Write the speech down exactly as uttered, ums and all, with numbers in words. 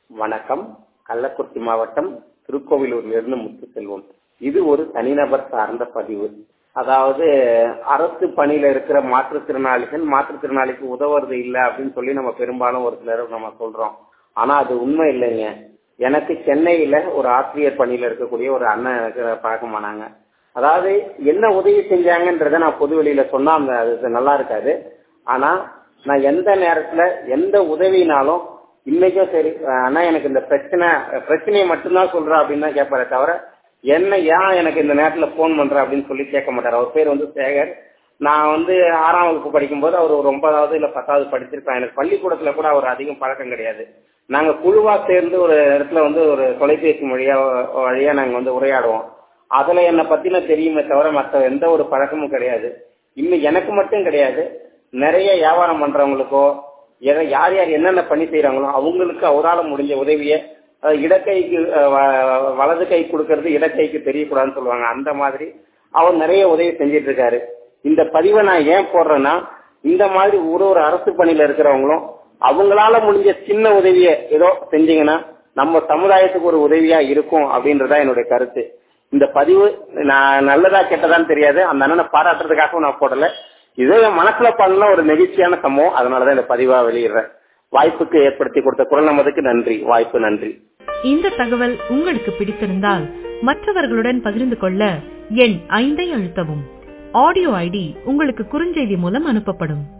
வணக்கம். கள்ளக்குறிச்சி மாவட்டம் திருக்கோவிலூரிலிருந்து முத்துசெல்வம். இது ஒரு தனிநபர் சார்ந்த பதிவு. அதாவது அரசு பணியில இருக்கிற மாற்றுத்திறனாளிகள் மாற்றுத்திறனாளிக்கு உதவுறது இல்லை அப்படின்னு சொல்லி நம்ம பெரும்பாலும் ஒரு சிலர் நம்ம சொல்றோம். ஆனா அது உண்மை இல்லைங்க. எனக்கு சென்னையில ஒரு ஆசிரியர் பணியில இருக்கக்கூடிய ஒரு அண்ணன் எனக்கு பழக்கமானாங்க. அதாவது என்ன உதவி செஞ்சாங்கன்றத நான் பொது வெளியில சொன்னா அந்த அது நல்லா இருக்காது. ஆனா நான் எந்த நேரத்துல எந்த உதவினாலும் இன்னைக்கும் சரி ஆனா எனக்கு இந்த பிரச்சனை பிரச்சனையை மட்டும்தான் சொல்றேன் அப்படின்னு தான் கேட்பாரே தவிர என்ன ஏன் எனக்கு இந்த நேரத்துல போன் பண்ற அப்படின்னு சொல்லி கேட்க மாட்டார். அவர் பேர் வந்து சேகர். நான் வந்து ஆறாம் வகுப்பு படிக்கும்போது அவர் ஒரு ஒன்பதாவது இல்ல பத்தாவது படிச்சிருப்பேன். எனக்கு பள்ளிக்கூடத்துல கூட அவர் அதிகம் பழக்கம் கிடையாது. நாங்க குழுவா சேர்ந்து ஒரு இடத்துல வந்து ஒரு தொலைபேசி மொழியா வழியா நாங்க வந்து உரையாடுவோம். அதுல என்னை பத்தின தெரியுமே தவிர மற்ற எந்த ஒரு பழக்கமும் கிடையாது. இன்னும் எனக்கு மட்டும் கிடையாது, நிறைய வியாபாரம் பண்றவங்களுக்கோ யார் யார் என்னென்ன பண்ணி செய்யறாங்களோ அவங்களுக்கு அவரால் முடிஞ்ச உதவியை இடக்கைக்கு வலது கை கொடுக்கறது இடக்கைக்கு தெரியக்கூடாதுன்னு சொல்லுவாங்க. அந்த மாதிரி அவர் நிறைய உதவி செஞ்சிட்டு இருக்காரு. இந்த பதிவை நான் ஏன் போடுறேன்னா, இந்த மாதிரி ஒரு ஒரு அரசு பணியில இருக்கிறவங்களும் அவங்களால முடிஞ்ச சின்ன உதவியை ஏதோ செஞ்சீங்கன்னா நம்ம சமுதாயத்துக்கு ஒரு உதவியா இருக்கும் அப்படின்றதா என்னுடைய கருத்து. இந்த பதிவு நான் நல்லதா கெட்டதான்னு தெரியாது, அந்த அண்ணனை பாராட்டுறதுக்காகவும் நான் போடல. இதே மனசுல பண்ண ஒரு நெகிழ்ச்சியான சம்பவம், அதனாலதான் இந்த பதிவா வெளியிடுறேன். வாய்ப்புக்கு ஏற்படுத்தி கொடுத்த குரல் நமதுக்கு நன்றி. வாய்ப்பு நன்றி. இந்த தகவல் உங்களுக்கு பிடித்திருந்தால் மற்றவர்களுடன் பகிர்ந்து கொள்ள எண் ஐந்தை அழுத்தவும். ஆடியோ ஐடி உங்களுக்கு குறுஞ்செய்தி மூலம் அனுப்பப்படும்.